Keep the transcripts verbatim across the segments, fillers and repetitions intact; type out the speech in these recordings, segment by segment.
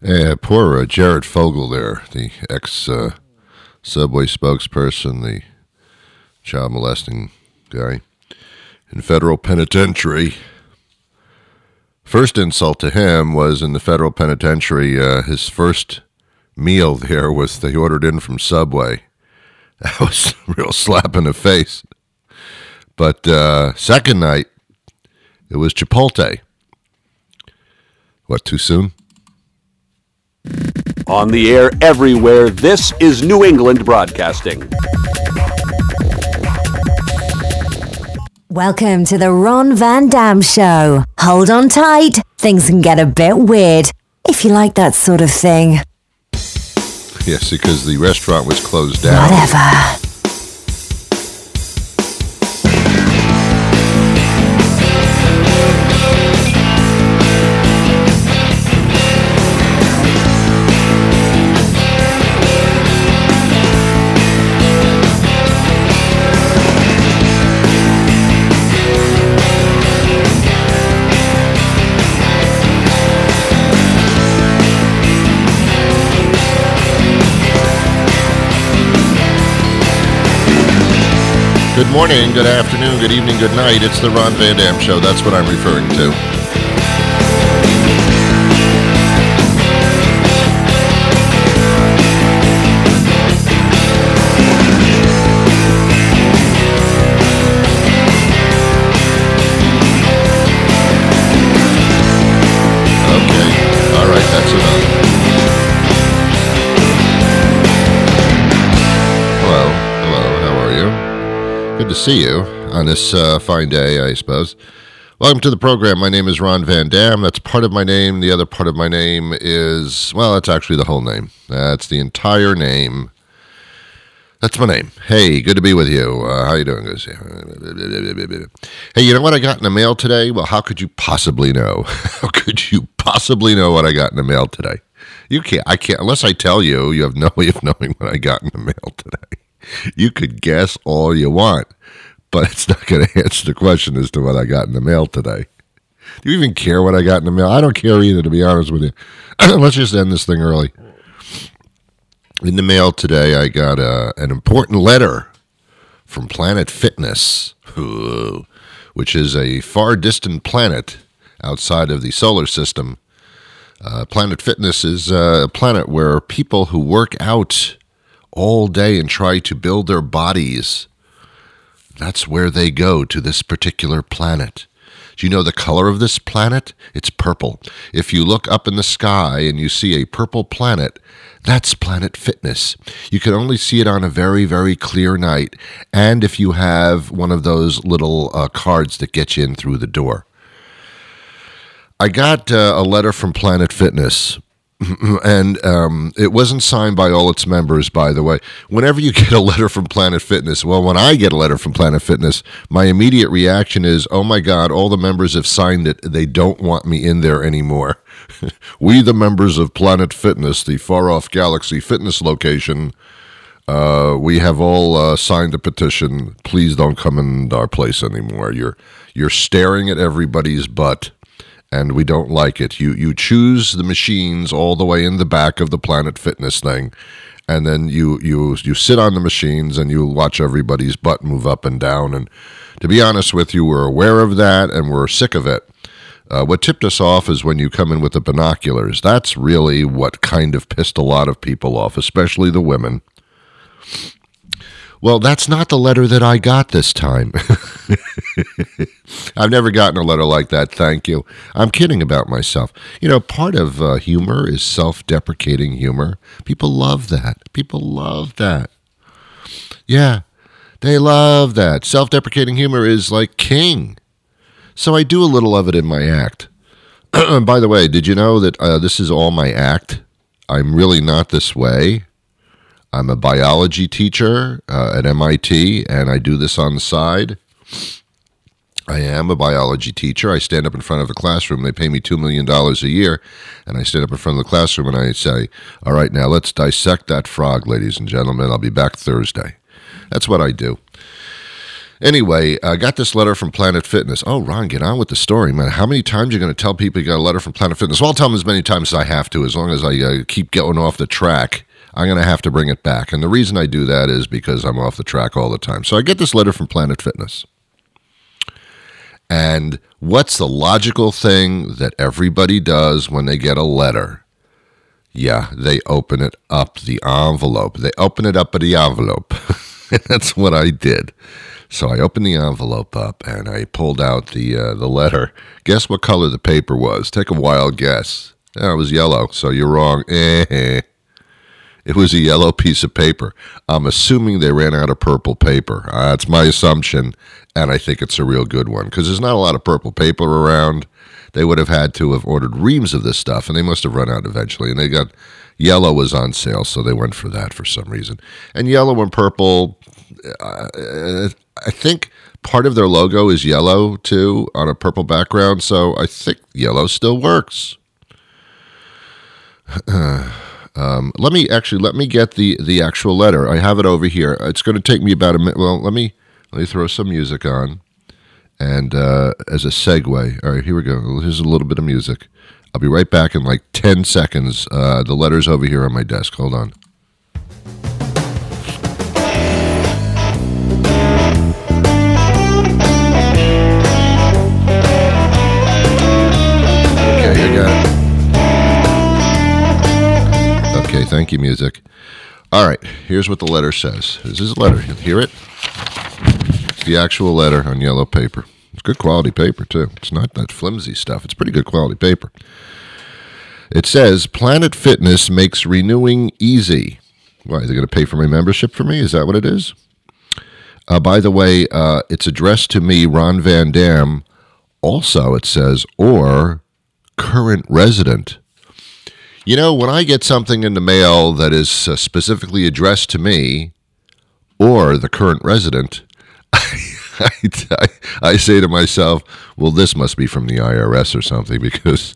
Yeah, poor uh, Jared Fogle there, the ex-Subway uh, spokesperson, the child molesting guy in federal penitentiary. First insult to him was in the federal penitentiary. Uh, his first meal there was they ordered in from Subway. That was a real slap in the face. But uh, second night, it was Chipotle. What, too soon? On the air everywhere, this is New England Broadcasting. Welcome to the Ron Van Dam Show. Hold on tight. Things can get a bit weird, if you like that sort of thing. Yes, because the restaurant was closed down. Whatever. Good morning, good afternoon, good evening, good night. It's the Ron Van Dam Show. That's what I'm referring to. Okay, all right, that's enough. Good to see you on this uh, fine day, I suppose. Welcome to the program. My name is Ron Van Dam. That's part of my name. The other part of my name is, well, that's actually the whole name. That's the entire name. That's my name. Hey, good to be with you. Uh, how you doing, guys? Hey, you know what I got in the mail today? Well, how could you possibly know? How could you possibly know what I got in the mail today? You can't. I can't. Unless I tell you, you have no way of knowing what I got in the mail today. You could guess all you want, but it's not going to answer the question as to what I got in the mail today. Do you even care what I got in the mail? I don't care either, to be honest with you. Let's just end this thing early. In the mail today, I got a, an important letter from Planet Fitness, which is a far distant planet outside of the solar system. Uh, Planet Fitness is a planet where people who work out all day and try to build their bodies, that's where they go, to this particular planet. Do you know the color of this planet? It's purple. If you look up in the sky and you see a purple planet, that's Planet Fitness. You can only see it on a very, very clear night, and if you have one of those little uh, cards that get you in through the door. I got uh, a letter from Planet Fitness. And um, it wasn't signed by all its members, by the way. Whenever you get a letter from Planet Fitness, well, when I get a letter from Planet Fitness, my immediate reaction is, oh my God, all the members have signed it. They don't want me in there anymore. We, the members of Planet Fitness, the far-off galaxy fitness location, uh, we have all uh, signed a petition. Please don't come in our place anymore. You're you're staring at everybody's butt. And we don't like it. You you choose the machines all the way in the back of the Planet Fitness thing, and then you you you sit on the machines and you watch everybody's butt move up and down. And to be honest with you, we're aware of that and we're sick of it. Uh, what tipped us off is when you come in with the binoculars. That's really what kind of pissed a lot of people off, especially the women. Well, that's not the letter that I got this time. I've never gotten a letter like that, thank you. I'm kidding about myself. You know, part of uh, humor is self-deprecating humor. People love that. People love that. Yeah, they love that. Self-deprecating humor is like king. So I do a little of it in my act. By the way, did you know that uh, this is all my act? I'm really not this way. I'm a biology teacher uh, at M I T, and I do this on the side. I am a biology teacher. I stand up in front of a classroom. They pay me two million dollars a year, and I stand up in front of the classroom and I say, all right, now let's dissect that frog, ladies and gentlemen. I'll be back Thursday. That's what I do. Anyway, I got this letter from Planet Fitness. Oh, Ron, get on with the story, man. How many times are you going to tell people you got a letter from Planet Fitness? Well, I'll tell them as many times as I have to. As long as I uh, keep going off the track, I'm going to have to bring it back. And the reason I do that is because I'm off the track all the time. So I get this letter from Planet Fitness. And what's the logical thing that everybody does when they get a letter? Yeah, they open it up, the envelope. They open it up at the envelope. That's what I did. So I opened the envelope up and I pulled out the uh, the letter. Guess what color the paper was? Take a wild guess. Oh, it was yellow, so you're wrong. Eh. It was a yellow piece of paper. I'm assuming they ran out of purple paper. Uh, that's my assumption, and I think it's a real good one because there's not a lot of purple paper around. They would have had to have ordered reams of this stuff, and they must have run out eventually. And they got yellow was on sale, so they went for that for some reason. And yellow and purple, uh, I think part of their logo is yellow, too, on a purple background, so I think yellow still works. um, let me actually, let me get the, the actual letter. I have it over here. It's going to take me about a minute. Well, let me, let me throw some music on. And uh, as a segue, all right, here we go. Here's a little bit of music. I'll be right back in like ten seconds. Uh, the letter's over here on my desk. Hold on. Okay, I got it. Okay, thank you, music. All right, here's what the letter says. This is a letter. You hear it? It's the actual letter on yellow paper. It's good quality paper, too. It's not that flimsy stuff. It's pretty good quality paper. It says, Planet Fitness makes renewing easy. Why, are they going to pay for my membership for me? Is that what it is? Uh, by the way, uh, it's addressed to me, Ron Van Dam. Also, it says, or current resident. You know, when I get something in the mail that is uh, specifically addressed to me, or the current resident, I, I, I say to myself, well, this must be from the I R S or something, because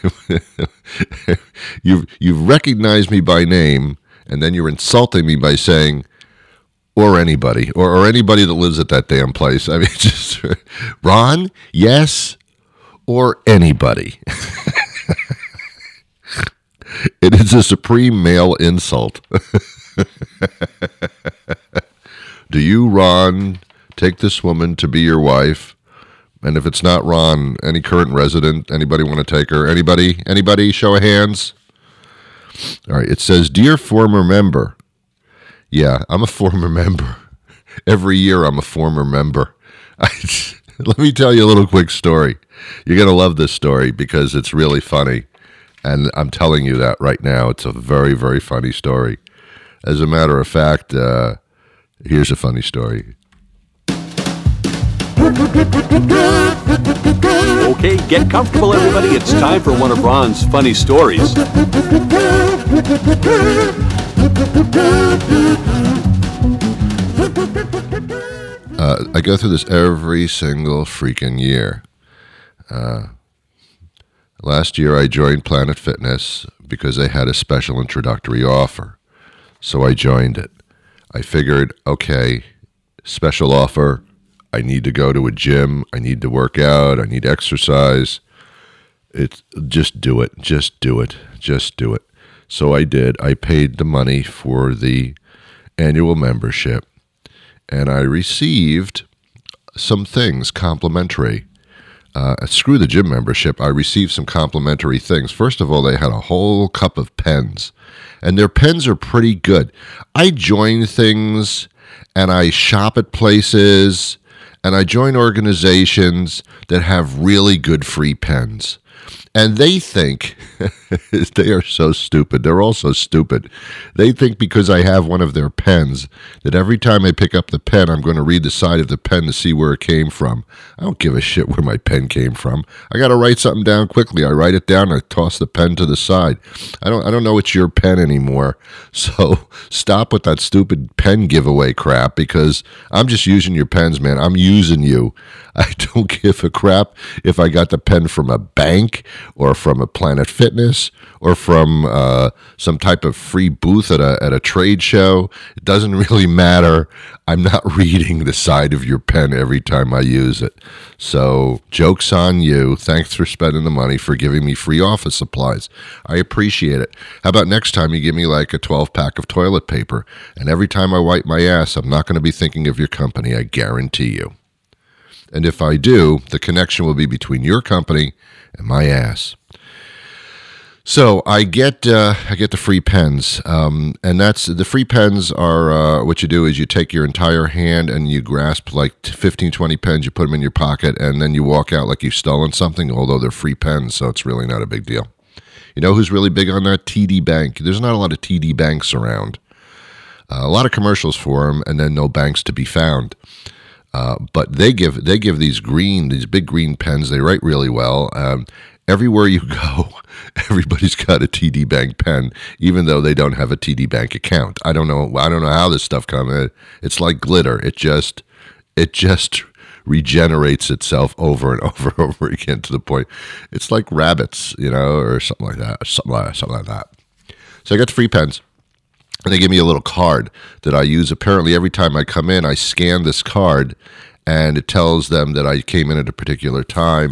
you've, you've recognized me by name, and then you're insulting me by saying, or anybody, or, or anybody that lives at that damn place. I mean, just, Ron, yes, or anybody. It is a supreme male insult. Do you, Ron, take this woman to be your wife? And if it's not Ron, any current resident, anybody want to take her? Anybody? Anybody? Show of hands. All right. It says, dear former member. Yeah, I'm a former member. Every year I'm a former member. I, let me tell you a little quick story. You're going to love this story because it's really funny. And I'm telling you that right now. It's a very, very funny story. As a matter of fact, uh, here's a funny story. Okay, get comfortable, everybody. It's time for one of Ron's funny stories. Uh, I go through this every single freaking year. Uh, last year, I joined Planet Fitness because they had a special introductory offer. So I joined it. I figured, okay, special offer. I need to go to a gym. I need to work out. I need exercise. It's just do it. Just do it. Just do it. So I did. I paid the money for the annual membership, and I received some things complimentary. Uh, screw the gym membership. I received some complimentary things. First of all, they had a whole cup of pens, and their pens are pretty good. I join things, and I shop at places, and I join organizations that have really good free pens. And they think, they are so stupid. They're all so stupid. They think because I have one of their pens, that every time I pick up the pen, I'm going to read the side of the pen to see where it came from. I don't give a shit where my pen came from. I got to write something down quickly. I write it down, I toss the pen to the side. I don't I don't know it's your pen anymore. So stop with that stupid pen giveaway crap, because I'm just using your pens, man. I'm using you. I don't give a crap if I got the pen from a bank, Bank or from a Planet Fitness or from uh, some type of free booth at a at a trade show. It doesn't really matter. I'm not reading the side of your pen every time I use it. So joke's on you. Thanks for spending the money for giving me free office supplies. I appreciate it. How about next time you give me like a twelve pack of toilet paper, and every time I wipe my ass, I'm not going to be thinking of your company, I guarantee you. And if I do, the connection will be between your company and my ass. So I get uh, I get the free pens, um, and that's the free pens are uh, what you do is you take your entire hand and you grasp like fifteen, twenty pens, you put them in your pocket, and then you walk out like you've stolen something, although they're free pens, so it's really not a big deal. You know who's really big on that? T D Bank. There's not a lot of T D banks around. Uh, a lot of commercials for them, and then no banks to be found. Uh, but they give they give these green, these big green pens. They write really well. Um, everywhere you go, everybody's got a T D Bank pen, even though they don't have a T D Bank account. I don't know. I don't know how this stuff comes. It's like glitter. It just it just regenerates itself over and over and over again to the point it's like rabbits, you know, or something like that, something like something like that. So I got the free pens. And they give me a little card that I use. Apparently, every time I come in, I scan this card, and it tells them that I came in at a particular time.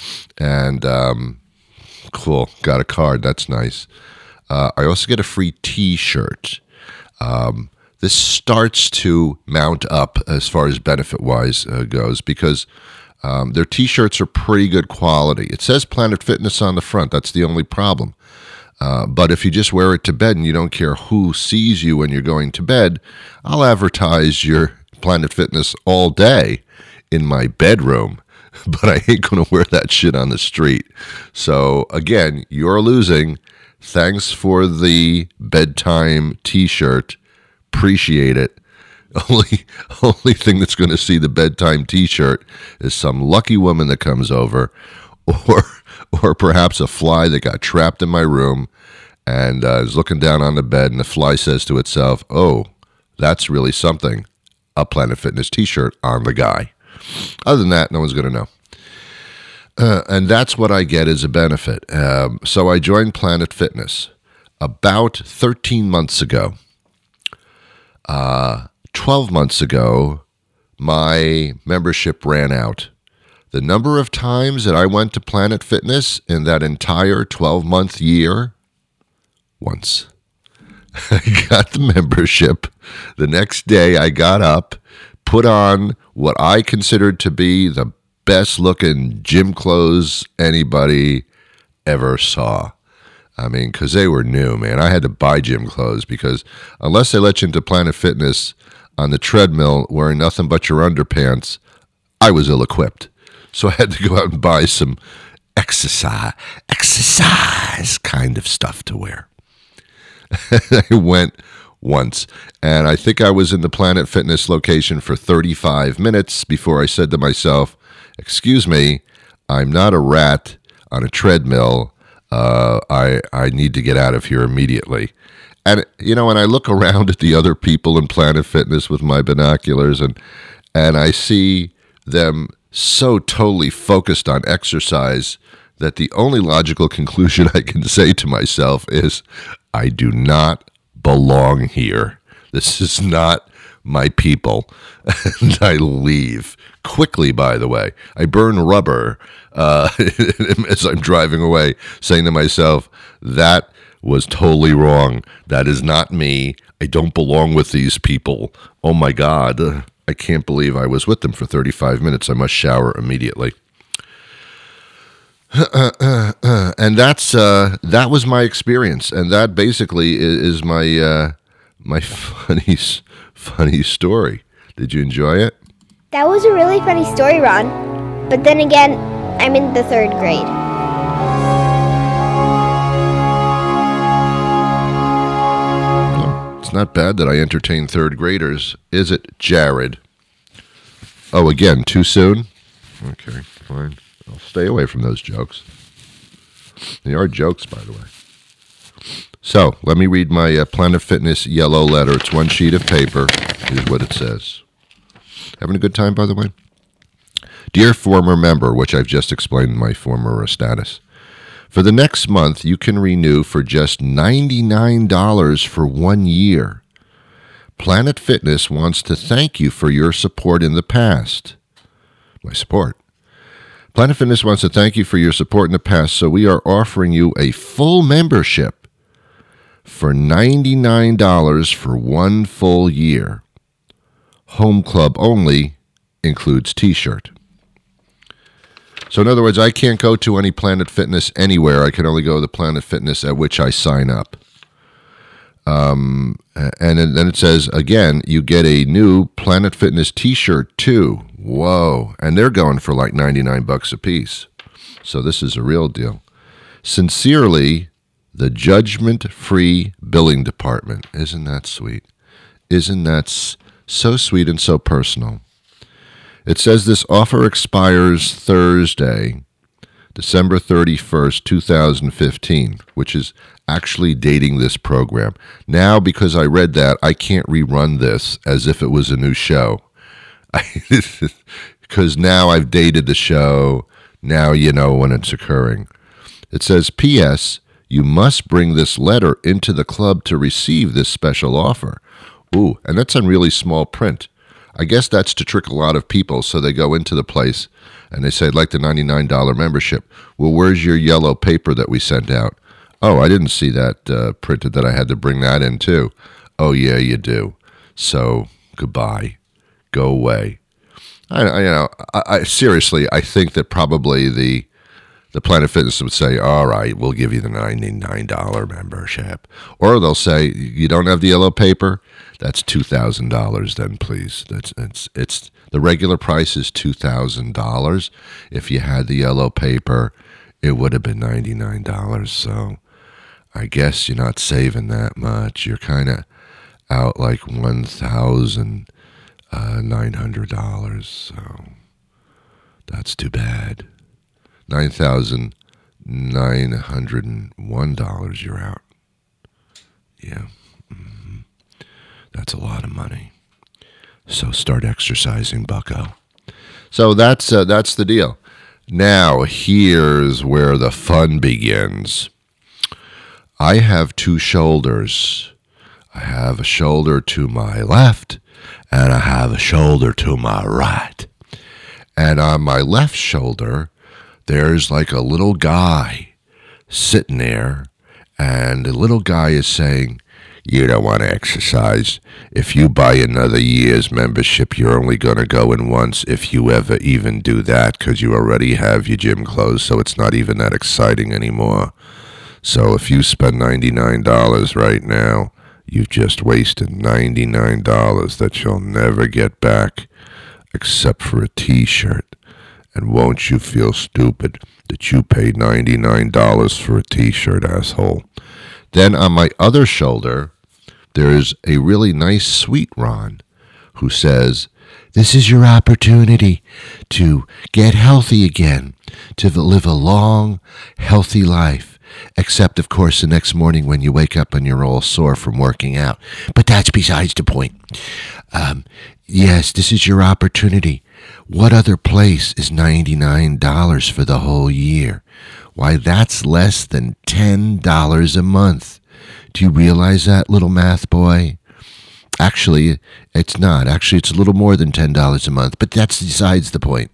And um, cool, got a card. That's nice. Uh, I also get a free T-shirt. Um, this starts to mount up as far as benefit-wise uh, goes because um, their T-shirts are pretty good quality. It says Planet Fitness on the front. That's the only problem. Uh, but if you just wear it to bed and you don't care who sees you when you're going to bed, I'll advertise your Planet Fitness all day in my bedroom, but I ain't going to wear that shit on the street. So again, you're losing. Thanks for the bedtime T-shirt. Appreciate it. Only, only thing that's going to see the bedtime T-shirt is some lucky woman that comes over, or or perhaps a fly that got trapped in my room and uh, is looking down on the bed, and the fly says to itself, oh, that's really something, a Planet Fitness T-shirt on the guy. Other than that, no one's going to know. Uh, and that's what I get as a benefit. Um, so I joined Planet Fitness about thirteen months ago. Uh, twelve months ago, my membership ran out. The number of times that I went to Planet Fitness in that entire twelve-month year, once. I got the membership. The next day I got up, put on what I considered to be the best-looking gym clothes anybody ever saw. I mean, because they were new, man. I had to buy gym clothes because unless they let you into Planet Fitness on the treadmill wearing nothing but your underpants, I was ill-equipped. So I had to go out and buy some exercise, exercise kind of stuff to wear. I went once, and I think I was in the Planet Fitness location for thirty-five minutes before I said to myself, excuse me, I'm not a rat on a treadmill. Uh, I, I need to get out of here immediately. And, you know, when I look around at the other people in Planet Fitness with my binoculars, and and I see them so totally focused on exercise that the only logical conclusion I can say to myself is, I do not belong here. This is not my people. And I leave quickly, by the way. I burn rubber uh, as I'm driving away, saying to myself, that was totally wrong. That is not me. I don't belong with these people. Oh, my God. I can't believe I was with them for thirty-five minutes. I must shower immediately. Uh, uh, uh, and that's uh, that was my experience, and that basically is, is my uh, my funny funny story. Did you enjoy it? That was a really funny story, Ron. But then again, I'm in the third grade. It's not bad that I entertain third graders, is it, Jared? Oh, again, too soon? Okay, fine. I'll stay away from those jokes. They are jokes, by the way. So, let me read my uh, Planet Fitness yellow letter. It's one sheet of paper. Here's what it says. Having a good time, by the way? Dear former member, which I've just explained my former status. For the next month, you can renew for just ninety-nine dollars for one year. Planet Fitness wants to thank you for your support in the past. My support. Planet Fitness wants to thank you for your support in the past, so we are offering you a full membership for ninety-nine dollars for one full year. Home Club only includes T-shirt. So in other words, I can't go to any Planet Fitness anywhere. I can only go to the Planet Fitness at which I sign up. Um, and then it says, again, you get a new Planet Fitness T-shirt too. Whoa. And they're going for like ninety-nine bucks a piece. So this is a real deal. Sincerely, the Judgment-Free Billing Department. Isn't that sweet? Isn't that s- so sweet and so personal? It says this offer expires Thursday, December thirty-first, twenty fifteen, which is actually dating this program. Now, because I read that, I can't rerun this as if it was a new show. Because now I've dated the show. Now you know when it's occurring. It says, P S, you must bring this letter into the club to receive this special offer. Ooh, and that's on really small print. I guess that's to trick a lot of people, so they go into the place and they say, I'd like the ninety-nine dollars membership. Well, where's your yellow paper that we sent out? Oh, I didn't see that uh, printed, that I had to bring that in too. Oh, yeah, you do. So, goodbye. Go away. I, I you know, I, I seriously, I think that probably the the Planet Fitness would say, all right, we'll give you the ninety-nine dollars membership. Or they'll say, you don't have the yellow paper? That's two thousand dollars then, please. That's it's it's the regular price is two thousand dollars. If you had the yellow paper, it would have been ninety-nine dollars. So I guess you're not saving that much. You're kind of out like one thousand nine hundred dollars. So that's too bad. nine thousand nine hundred one dollars you're out. Yeah. Mm-hmm. That's a lot of money. So start exercising, bucko. So that's uh, that's the deal. Now, here's where the fun begins. I have two shoulders. I have a shoulder to my left, and I have a shoulder to my right. And on my left shoulder, there's like a little guy sitting there, and the little guy is saying, you don't want to exercise. If you buy another year's membership, you're only going to go in once, if you ever even do that, because you already have your gym clothes, so it's not even that exciting anymore. So if you spend ninety-nine dollars right now, you've just wasted ninety-nine dollars that you'll never get back, except for a T-shirt. And won't you feel stupid that you paid ninety-nine dollars for a T-shirt, asshole? Then on my other shoulder, there's a really nice, sweet Ron who says, this is your opportunity to get healthy again, to live a long, healthy life. Except, of course, the next morning when you wake up and you're all sore from working out. But that's besides the point. Um, yes, this is your opportunity. What other place is ninety-nine dollars for the whole year? Why, that's less than ten dollars a month. Do you realize that, little math boy? Actually, it's not. Actually, it's a little more than ten dollars a month, but that's besides the point.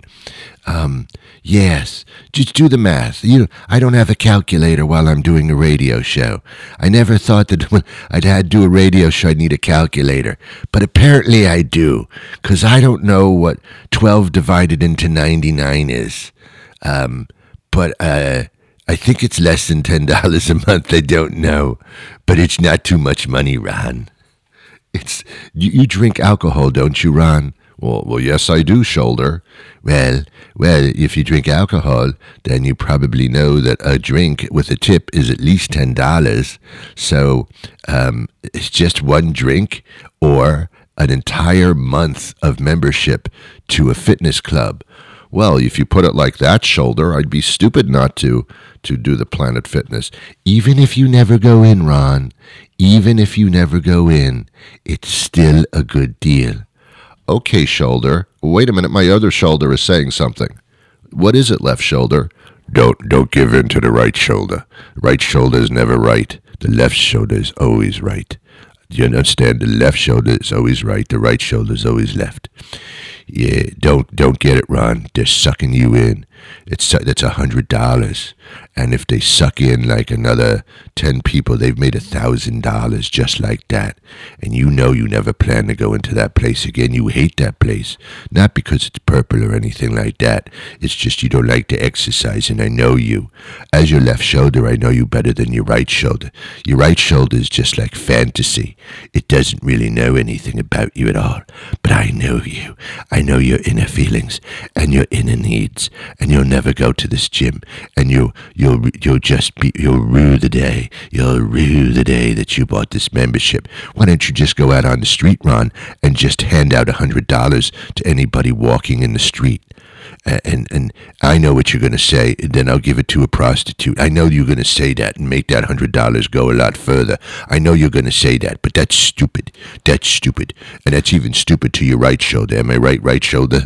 Um, yes, just do the math. You know, I don't have a calculator while I'm doing a radio show. I never thought that when I'd had to do a radio show, I'd need a calculator. But apparently I do, because I don't know what twelve divided into ninety-nine is. Um, but uh, I think it's less than ten dollars a month. I don't know. But it's not too much money, Ron. It's you, you drink alcohol, don't you, Ron? Well, well, yes, I do, shoulder. Well, well, if you drink alcohol, then you probably know that a drink with a tip is at least ten dollars. So um, it's just one drink or an entire month of membership to a fitness club. Well, if you put it like that, shoulder, I'd be stupid not to to do the Planet Fitness. Even if you never go in, Ron, even if you never go in, it's still a good deal. Okay, shoulder. Wait a minute, my other shoulder is saying something. What is it, left shoulder? Don't don't give in to the right shoulder. Right shoulder is never right. The left shoulder is always right. Do you understand? The left shoulder is always right. The right shoulder is always left. Yeah, don't don't get it, Ron. They're sucking you in. It's that's a hundred dollars, and if they suck in like another ten people, they've made a thousand dollars just like that. And you know you never plan to go into that place again. You hate that place, not because it's purple or anything like that. It's just you don't like to exercise, and I know you. As your left shoulder, I know you better than your right shoulder. Your right shoulder is just like fantasy. It doesn't really know anything about you at all, but I know you. I know your inner feelings and your inner needs, and you'll never go to this gym, and you you'll you'll just be you'll rue the day. You'll rue the day that you bought this membership. Why don't you just go out on the street, Ron, and just hand out a hundred dollars to anybody walking in the street? And and I know what you're going to say, and then I'll give it to a prostitute. I know you're going to say that and make that one hundred dollars go a lot further. I know you're going to say that, but that's stupid. That's stupid. And that's even stupid to your right shoulder. Am I right, right shoulder?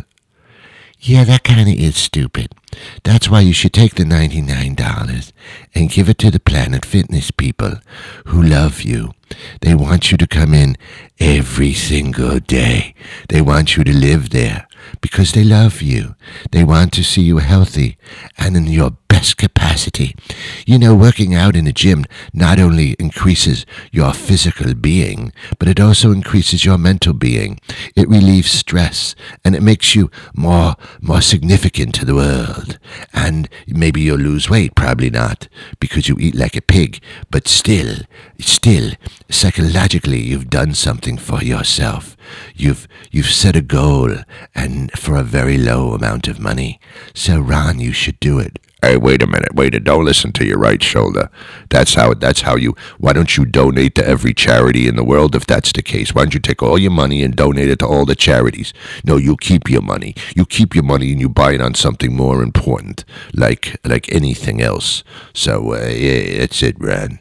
Yeah, that kind of is stupid. That's why you should take the ninety-nine dollars and give it to the Planet Fitness people who love you. They want you to come in every single day. They want you to live there because they love you. They want to see you healthy and in your best capacity. You know, working out in a gym not only increases your physical being, but it also increases your mental being. It relieves stress, and it makes you more, more significant to the world. And maybe you'll lose weight, probably not, because you eat like a pig, but still, still, psychologically, you've done something for yourself. You've you've set a goal, and for a very low amount of money. So, Ron, you should do it. Hey, wait a minute, wait a don't listen to your right shoulder. That's how that's how you why don't you donate to every charity in the world if that's the case? Why don't you take all your money and donate it to all the charities? No, you keep your money. You keep your money and you buy it on something more important, like like anything else. So uh, yeah, that's it, Ron.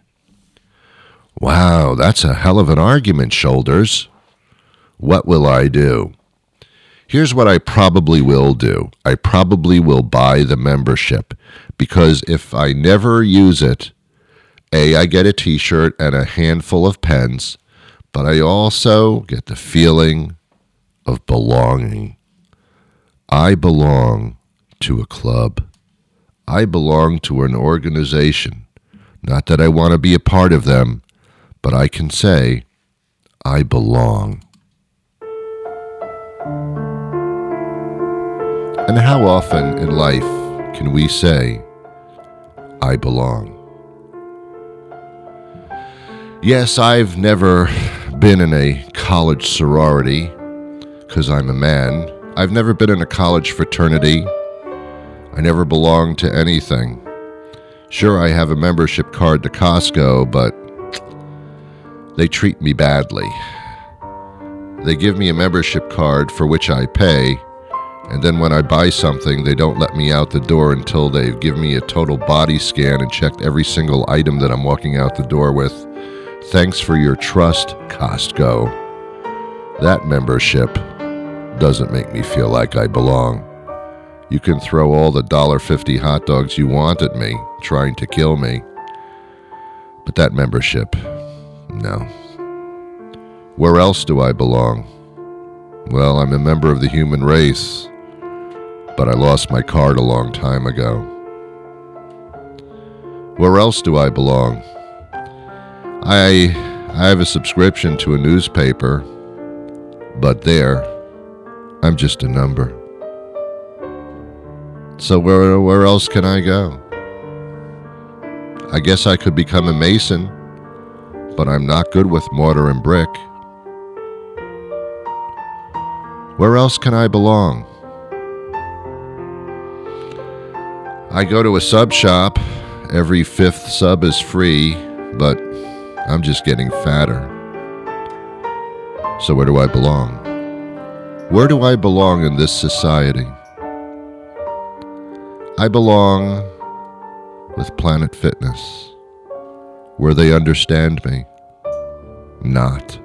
Wow, that's a hell of an argument, Shoulders. What will I do? Here's what I probably will do. I probably will buy the membership, because if I never use it, A, I get a t-shirt and a handful of pens, but I also get the feeling of belonging. I belong to a club. I belong to an organization. Not that I want to be a part of them, but I can say I belong. And how often in life can we say, I belong? Yes, I've never been in a college sorority because I'm a man. I've never been in a college fraternity. I never belonged to anything. Sure, I have a membership card to Costco, but they treat me badly. They give me a membership card for which I pay, and then when I buy something, they don't let me out the door until they've given me a total body scan and checked every single item that I'm walking out the door with. Thanks for your trust, Costco. That membership doesn't make me feel like I belong. You can throw all the one dollar fifty hot dogs you want at me, trying to kill me. But that membership, no. Where else do I belong? Well, I'm a member of the human race, but I lost my card a long time ago. Where else do I belong? I I have a subscription to a newspaper, but there, I'm just a number. So where where else can I go? I guess I could become a mason, but I'm not good with mortar and brick. Where else can I belong? I go to a sub shop. Every fifth sub is free, but I'm just getting fatter. So where do I belong? Where do I belong in this society? I belong with Planet Fitness, where they understand me. Not.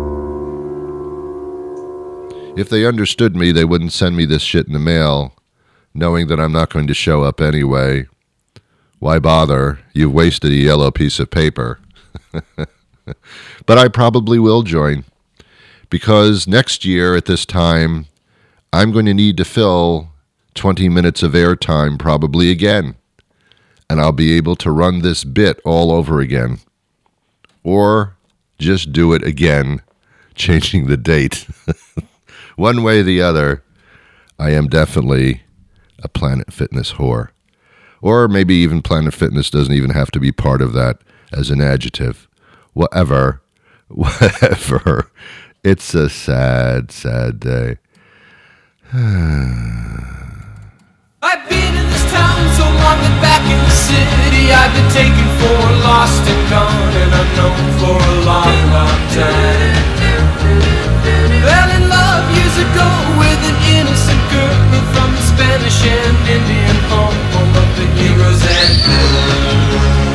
If they understood me, they wouldn't send me this shit in the mail knowing that I'm not going to show up anyway. Why bother? You've wasted a yellow piece of paper. But I probably will join, because next year at this time, I'm going to need to fill twenty minutes of airtime probably again, and I'll be able to run this bit all over again, or just do it again, changing the date. One way or the other, I am definitely a Planet Fitness whore. Or maybe even Planet Fitness doesn't even have to be part of that as an adjective. Whatever. Whatever. It's a sad, sad day. I've been in this town so long that back in the city I've been taken for lost and gone and unknown for a long, long time. Fell in love years ago with an innocent girl from the Spanish and Indian home, home of the heroes and villains.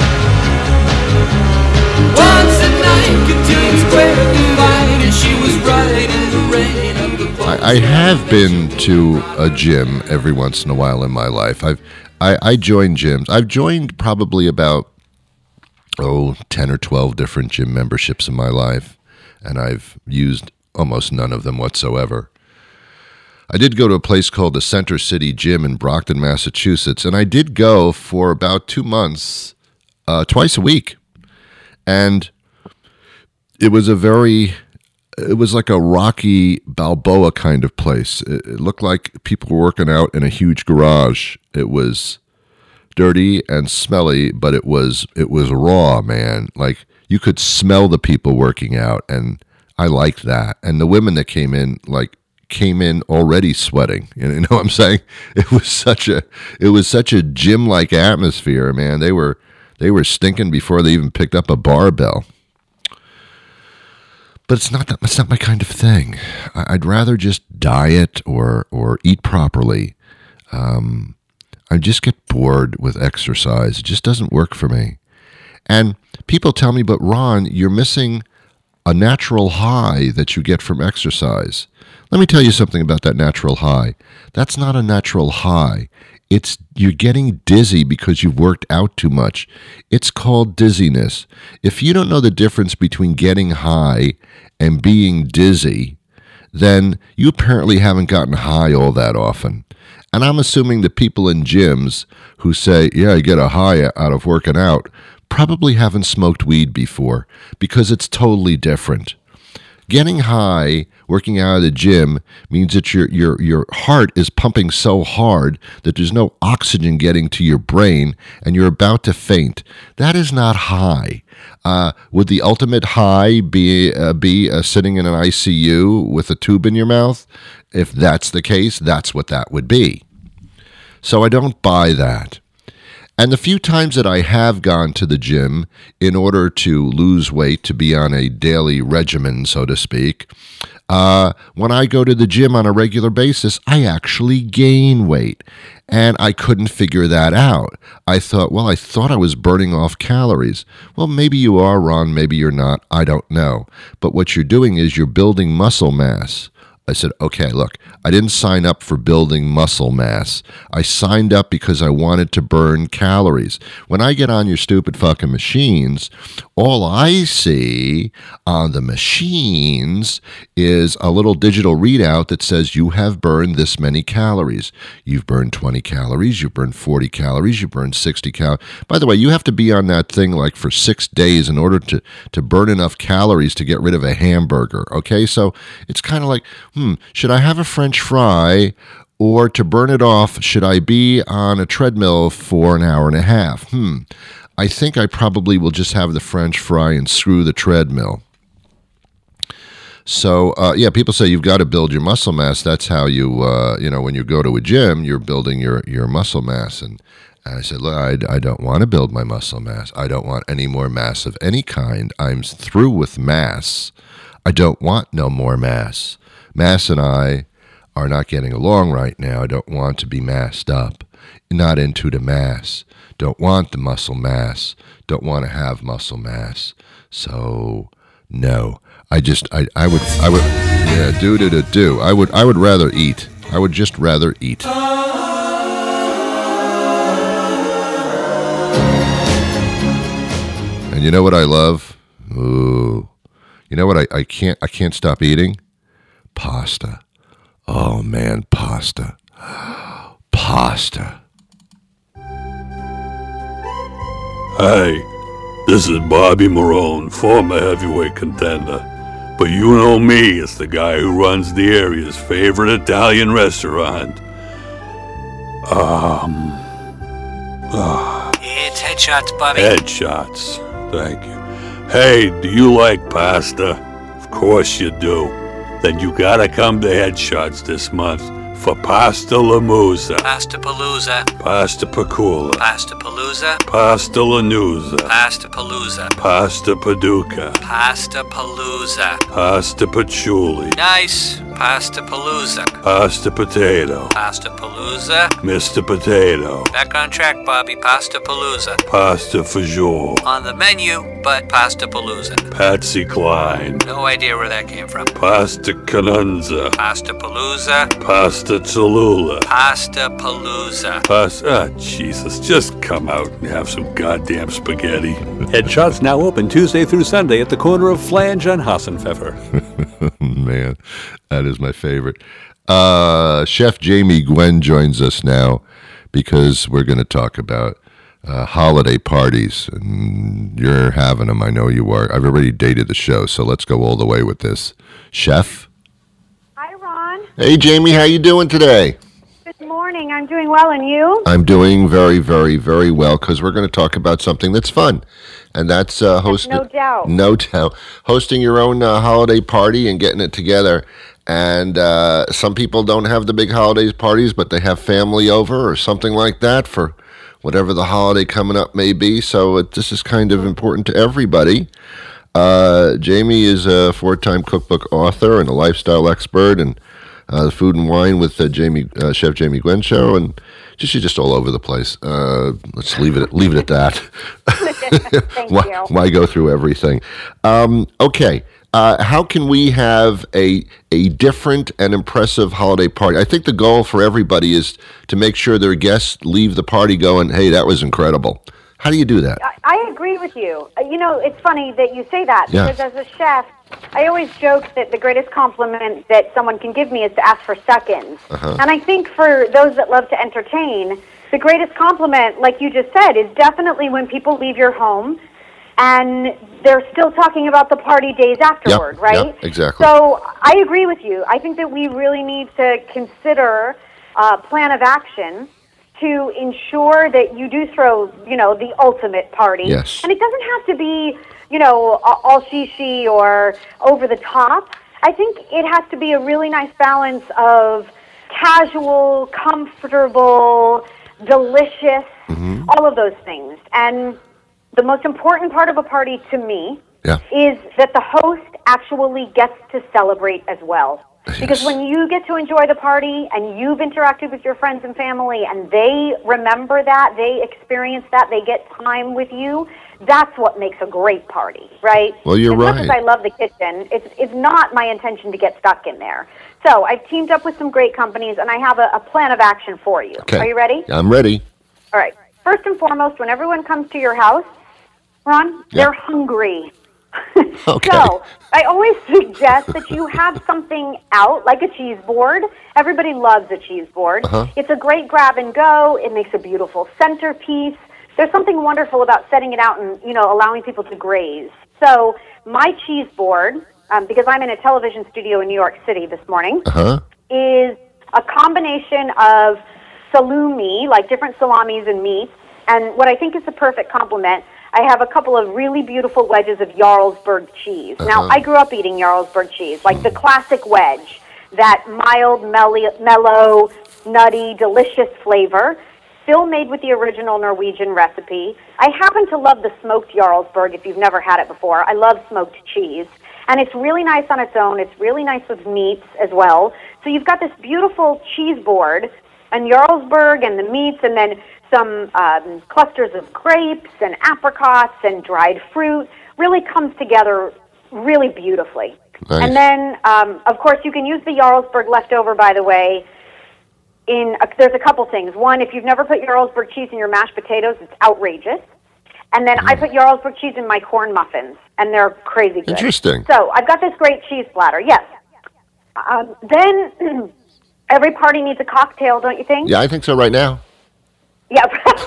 Once a night, Cotillion Square divided, she was right in the rain of the I, I have been to a gym every once in a while in my life. I've I, I joined gyms. I've joined probably about oh ten or twelve different gym memberships in my life, and I've used almost none of them whatsoever. I did go to a place called the Center City Gym in Brockton, Massachusetts, and I did go for about two months, uh, twice a week. And it was a very, it was like a Rocky Balboa kind of place. It, it looked like people were working out in a huge garage. It was dirty and smelly, but it was, it was raw, man. Like you could smell the people working out, and I liked that. And the women that came in, like, came in already sweating. You know what I'm saying? It was such a, it was such a gym-like atmosphere, man. They were, they were stinking before they even picked up a barbell. But it's not that, it's not my kind of thing. I'd rather just diet or, or eat properly. Um, I just get bored with exercise. It just doesn't work for me. And people tell me, but Ron, you're missing a natural high that you get from exercise. Let me tell you something about that natural high. That's not a natural high. It's you're getting dizzy because you've worked out too much. It's called dizziness. If you don't know the difference between getting high and being dizzy, then you apparently haven't gotten high all that often. And I'm assuming the people in gyms who say, yeah, I get a high out of working out, probably haven't smoked weed before, because it's totally different. Getting high, working out of the gym, means that your your your heart is pumping so hard that there's no oxygen getting to your brain, and you're about to faint. That is not high. Uh, would the ultimate high be uh, be uh, sitting in an I C U with a tube in your mouth? If that's the case, that's what that would be. So I don't buy that. And the few times that I have gone to the gym in order to lose weight, to be on a daily regimen, so to speak, uh, when I go to the gym on a regular basis, I actually gain weight. And I couldn't figure that out. I thought, well, I thought I was burning off calories. Well, maybe you are, Ron, maybe you're not. I don't know. But what you're doing is you're building muscle mass. I said, okay, look, I didn't sign up for building muscle mass. I signed up because I wanted to burn calories. When I get on your stupid fucking machines, all I see on the machines is a little digital readout that says you have burned this many calories. You've burned twenty calories, you've burned forty calories, you've burned sixty calories. By the way, you have to be on that thing like for six days in order to, to burn enough calories to get rid of a hamburger, okay? So it's kind of like, hmm, should I have a French fry, or to burn it off, should I be on a treadmill for an hour and a half? Hmm, I think I probably will just have the French fry and screw the treadmill. So, uh, yeah, people say you've got to build your muscle mass. That's how you, uh, you know, when you go to a gym, you're building your, your muscle mass. And, and I said, look, I, I don't want to build my muscle mass. I don't want any more mass of any kind. I'm through with mass. I don't want no more mass. Mass and I are not getting along right now. I don't want to be massed up. Not into the mass. Don't want the muscle mass. Don't want to have muscle mass. So, no. I just, I, I would, I would, yeah, do, do, do, do. I would, I would rather eat. I would just rather eat. And you know what I love? Ooh. You know what I, I can't I can't stop eating? Pasta. Oh man, pasta. Pasta. Hey, this is Bobby Marone, former heavyweight contender. But you know me as the guy who runs the area's favorite Italian restaurant. Um... Uh, It's Headshots, Bobby. Headshots. Thank you. Hey, do you like pasta? Of course you do. Then you gotta come to Headshots this month for Pasta Lamusa, Pasta Palooza. Pasta Pacula, Pasta Palooza. Pasta Lanusa, Pasta Palooza. Pasta Paducah, Pasta Palooza. Pasta Patchouli, Nice. Pasta Palooza. Pasta Potato, Pasta Palooza. Mister Potato, Back on track, Bobby. Pasta Palooza. Pasta Fajoule, On the menu, but Pasta Palooza. Patsy Cline, No idea where that came from. Pasta Canunza, Pasta Palooza. Pasta Tallulah, Pasta Palooza. Pasta... Ah, Jesus, just come out and have some goddamn spaghetti. Headshots now open Tuesday through Sunday at the corner of Flange and Hassenpfeffer. Man, that is my favorite. Uh, Chef Jamie Gwen joins us now because we're going to talk about uh, holiday parties. And you're having them, I know you are. I've already dated the show, so let's go all the way with this. Chef? Hi, Ron. Hey, Jamie, how you doing today? Good morning. I'm doing well, and you? I'm doing very, very, very well because we're going to talk about something that's fun, and that's uh, hosting. No doubt. No doubt. Hosting your own uh, holiday party and getting it together. And uh, some people don't have the big holidays parties, but they have family over or something like that for whatever the holiday coming up may be. So it, this is kind of important to everybody. Uh, Jamie is a four-time cookbook author and a lifestyle expert, and uh, the Food and Wine with uh, Jamie uh, Chef Jamie Gwen show, and just she's just all over the place. Uh, let's leave it leave it at that. Thank why, you. why go through everything? Um, okay, uh, how can we have a a different and impressive holiday party? I think the goal for everybody is to make sure their guests leave the party going, "Hey, that was incredible." How do you do that? I, I agree with you. Uh, You know, it's funny that you say that Yeah. because as a chef, I always joke that the greatest compliment that someone can give me is to ask for seconds. Uh-huh. And I think for those that love to entertain, the greatest compliment, like you just said, is definitely when people leave your home and they're still talking about the party days afterward, Yep, right? yep, exactly. So I agree with you. I think that we really need to consider a plan of action to ensure that you do throw, you know, the ultimate party. Yes. And it doesn't have to be, you know, all shishi or over the top. I think it has to be a really nice balance of casual, comfortable, delicious, Mm-hmm. all of those things. And the most important part of a party to me Yeah. is that the host actually gets to celebrate as well. Because Yes. when you get to enjoy the party and you've interacted with your friends and family and they remember that, they experience that, they get time with you, that's what makes a great party, right? Well, you're as right. much as I love the kitchen, it's, it's not my intention to get stuck in there. So I've teamed up with some great companies and I have a, a plan of action for you. Okay. Are you ready? I'm ready. All right. First and foremost, when everyone comes to your house, Ron, Yeah. they're hungry. Okay. So I always suggest that you have something out, like a cheese board. Everybody loves a cheese board. Uh-huh. It's a great grab and go. It makes a beautiful centerpiece. There's something wonderful about setting it out and, you know, allowing people to graze. So my cheese board, um, because I'm in a television studio in New York City this morning, Uh-huh. is a combination of salumi, like different salamis and meats, and what I think is the perfect complement, I have a couple of really beautiful wedges of Jarlsberg cheese. Now, Uh-huh. I grew up eating Jarlsberg cheese, like the classic wedge, that mild, mellow, mellow, nutty, delicious flavor, still made with the original Norwegian recipe. I happen to love the smoked Jarlsberg if you've never had it before. I love smoked cheese. And it's really nice on its own. It's really nice with meats as well. So you've got this beautiful cheese board and Jarlsberg and the meats and then some um, clusters of grapes and apricots and dried fruit. Really comes together really beautifully. Nice. And then, um, of course, you can use the Jarlsberg leftover, by the way. In a, there's a couple things. One, if you've never put Jarlsberg cheese in your mashed potatoes, it's outrageous. And then I put Jarlsberg cheese in my corn muffins, and they're crazy good. Interesting. So I've got this great cheese splatter, yes. Um, then every party needs a cocktail, don't you think? Yeah, I think so right now. Yeah.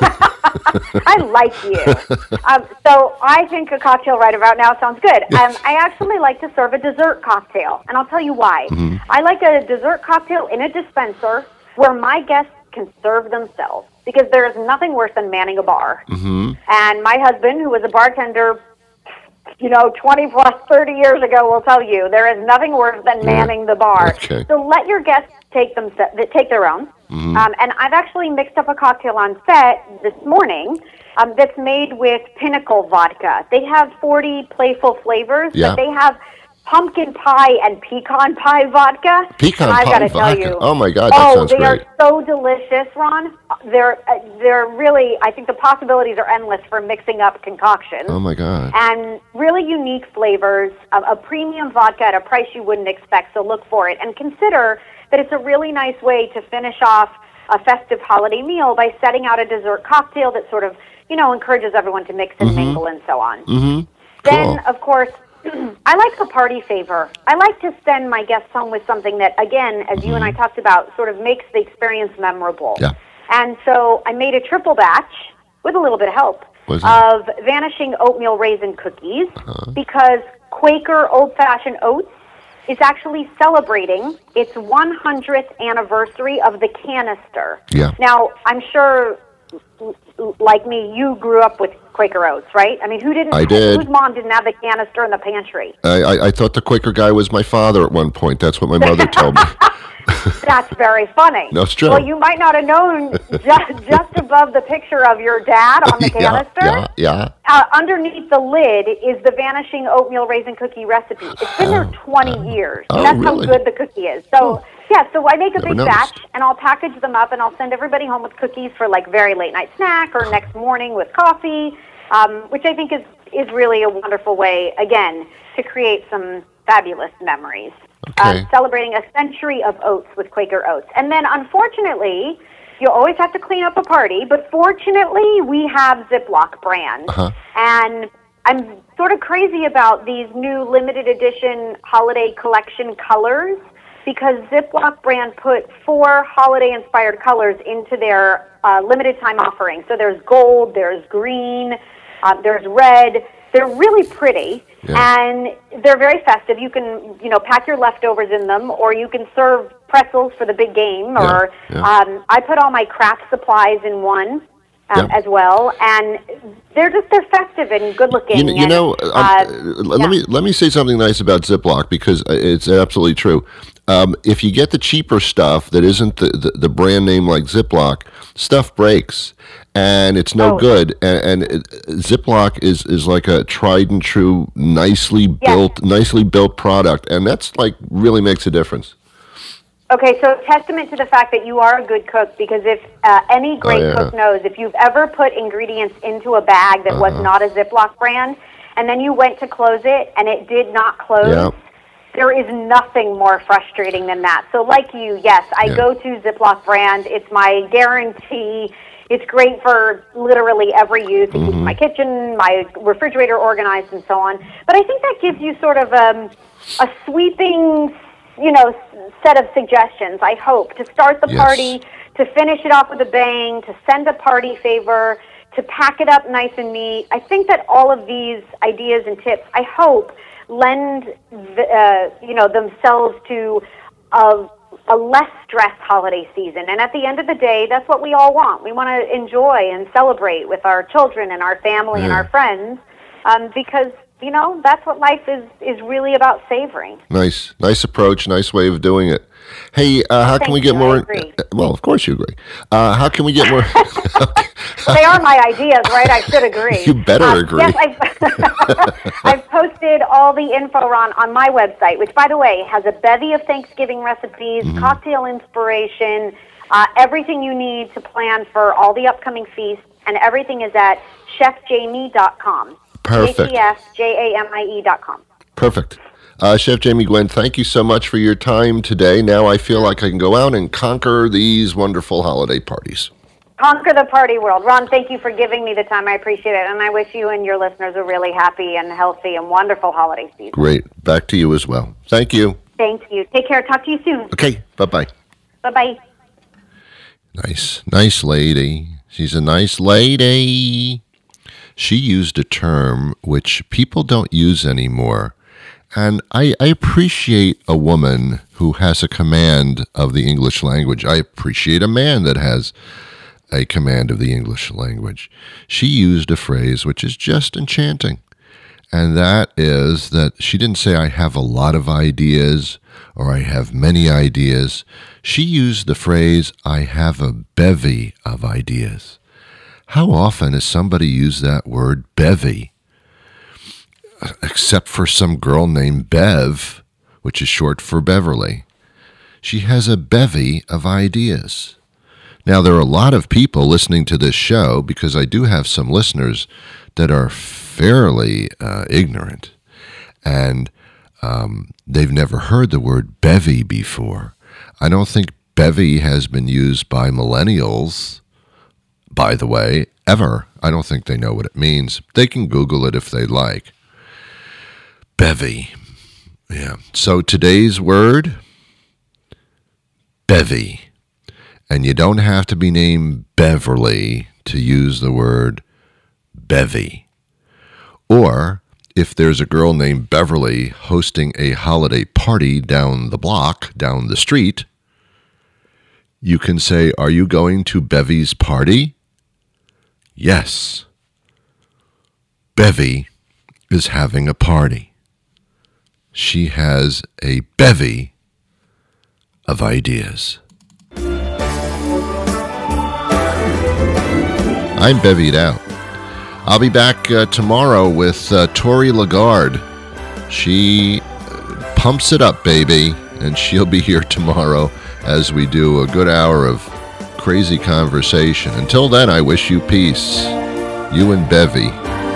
I like you. Um, so I think a cocktail right about now sounds good. Um, I actually like to serve a dessert cocktail, and I'll tell you why. Mm-hmm. I like a dessert cocktail in a dispenser where my guests can serve themselves, because there is nothing worse than manning a bar. Mm-hmm. And my husband, who was a bartender, you know, twenty plus, thirty years ago, will tell you there is nothing worse than manning the bar. Okay. So let your guests take them take their own. Mm-hmm. Um, and I've actually mixed up a cocktail on set this morning um, that's made with Pinnacle vodka. They have forty playful flavors, Yeah. but they have pumpkin pie and pecan pie vodka. Pecan and I've pie got to tell vodka. you, Oh, my God, that oh, sounds they great. are so delicious, Ron. They're uh, they're really. I think the possibilities are endless for mixing up concoctions. Oh, my God. And really unique flavors, a, a premium vodka at a price you wouldn't expect, so look for it. And consider that it's a really nice way to finish off a festive holiday meal by setting out a dessert cocktail that sort of, you know, encourages everyone to mix and Mm-hmm. mingle and so on. Mm-hmm. Then, Cool. of course, I like a party favor. I like to send my guests home with something that, again, as you and I talked about, sort of makes the experience memorable. Yeah. And so I made a triple batch with a little bit of help What is it? of Vanishing Oatmeal Raisin Cookies Uh-huh. because Quaker Old Fashioned Oats is actually celebrating its one hundredth anniversary of the canister. Yeah. Now, I'm sure, like me, you grew up with Quaker Oats, right? I mean, who didn't? I did. Whose mom didn't have the canister in the pantry? I, I, I thought the Quaker guy was my father at one point. That's what my mother told me. That's very funny. No, it's true. Well, you might not have known just, just above the picture of your dad on the yeah, canister. yeah, yeah. Uh, underneath the lid is the Vanishing Oatmeal Raisin Cookie recipe. It's been there twenty years. Oh, That's really? how good the cookie is. So, yeah, so I make a Never big noticed. batch, and I'll package them up, and I'll send everybody home with cookies for, like, very late-night snack or next morning with coffee, um, which I think is, is really a wonderful way, again, to create some fabulous memories. Okay. Uh, celebrating a century of oats with Quaker Oats. And then, unfortunately, you always have to clean up a party, but fortunately, we have Ziploc brand. Uh-huh. And I'm sort of crazy about these new limited edition holiday collection colors because Ziploc brand put four holiday-inspired colors into their uh, limited time offering. So there's gold, there's green, uh, there's red. They're really pretty, Yeah. and they're very festive. You can, you know, pack your leftovers in them, or you can serve pretzels for the big game. Or Yeah, yeah. Um, I put all my craft supplies in one um, Yeah. as well, and they're just they're festive and good looking. You, you and, know, uh, uh, let yeah. me let me say something nice about Ziploc because it's absolutely true. Um, if you get the cheaper stuff that isn't the, the, the brand name like Ziploc, stuff breaks and it's no Oh. good. And, and it, Ziploc is, is like a tried and true, nicely built, nicely built product, and that's like really makes a difference. Okay, so testament to the fact that you are a good cook, because if uh, any great Oh, yeah. cook knows, if you've ever put ingredients into a bag that was Uh-huh. not a Ziploc brand, and then you went to close it and it did not close, Yeah. there is nothing more frustrating than that. So like you, yes, I Yeah. go to Ziploc brand. It's my guarantee. It's great for literally every use. It Mm-hmm. keeps my kitchen, my refrigerator organized, and so on. But I think that gives you sort of um, a sweeping, you know, s- set of suggestions, I hope, to start the Yes. party, to finish it off with a bang, to send a party favor, to pack it up nice and neat. I think that all of these ideas and tips, I hope, lend the, uh, you know, themselves to a, a less stressed holiday season. And at the end of the day, that's what we all want. We want to enjoy and celebrate with our children and our family and Yeah. our friends, um, because, you know, that's what life is, is really about, savoring. Nice, nice approach, nice way of doing it. Hey, uh, how can Thank we get you, more? I agree. Well, of course you agree. Uh, how can we get more? They are my ideas, right? I should agree. You better Uh, agree. Yes, I've, I've posted all the info, Ron, on my website, which, by the way, has a bevy of Thanksgiving recipes, Mm-hmm. cocktail inspiration, uh, everything you need to plan for all the upcoming feasts, and everything is at chef jamie dot com. Perfect. J C F J A M I E dot com. Perfect. Uh, Chef Jamie Gwen, thank you so much for your time today. Now I feel like I can go out and conquer these wonderful holiday parties. Conquer the party world. Ron, thank you for giving me the time. I appreciate it. And I wish you and your listeners a really happy and healthy and wonderful holiday season. Great. Back to you as well. Thank you. Thank you. Take care. Talk to you soon. Okay. Bye-bye. Bye-bye. Nice. Nice lady. She's a nice lady. She used a term which people don't use anymore. And I, I appreciate a woman who has a command of the English language. I appreciate a man that has a command of the English language. She used a phrase which is just enchanting. And that is that she didn't say, I have a lot of ideas or I have many ideas. She used the phrase, I have a bevy of ideas. How often has somebody used that word bevy? Except for some girl named Bev, which is short for Beverly. She has a bevy of ideas. Now, there are a lot of people listening to this show, because I do have some listeners that are fairly uh, ignorant, and um, they've never heard the word bevy before. I don't think bevy has been used by millennials, by the way, ever. I don't think they know what it means. They can Google it if they like. Bevy. Yeah. So today's word, bevy. And you don't have to be named Beverly to use the word bevy. Or if there's a girl named Beverly hosting a holiday party down the block, down the street, you can say, are you going to Bevy's party? Yes. Bevy is having a party. She has a bevy of ideas. I'm bevied out. I'll be back uh, tomorrow with uh, Tori Lagarde. She uh, pumps it up, baby, and she'll be here tomorrow as we do a good hour of crazy conversation. Until then, I wish you peace. You and Bevy.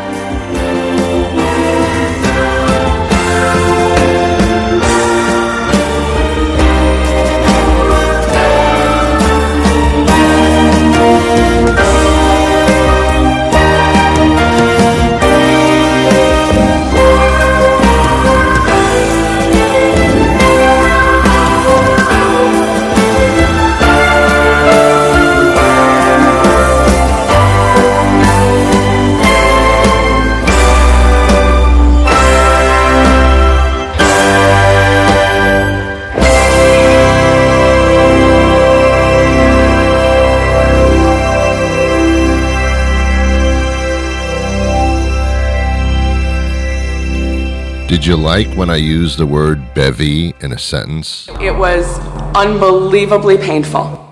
Did you like when I used the word bevy in a sentence? It was unbelievably painful.